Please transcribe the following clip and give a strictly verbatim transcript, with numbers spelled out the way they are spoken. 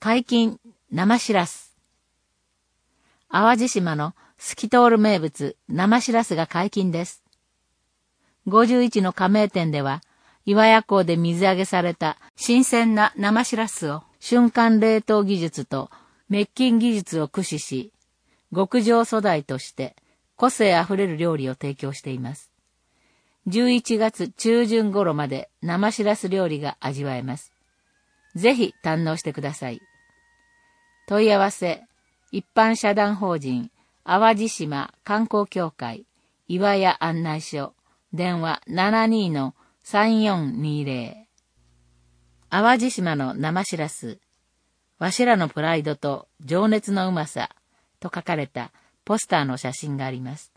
解禁生しらす。淡路島の透き通る名物生しらすが解禁です。ごじゅういちの加盟店では、岩屋港で水揚げされた新鮮な生しらすを瞬間冷凍技術と滅菌技術を駆使し、極上素材として個性あふれる料理を提供しています。じゅういちがつ中旬頃まで生しらす料理が味わえます。ぜひ堪能してください。問い合わせ、一般社団法人淡路島観光協会岩屋案内所、電話 ななに のさんよんにぜろ。淡路島の生しらす、わしらのプライドと情熱のうまさと書かれたポスターの写真があります。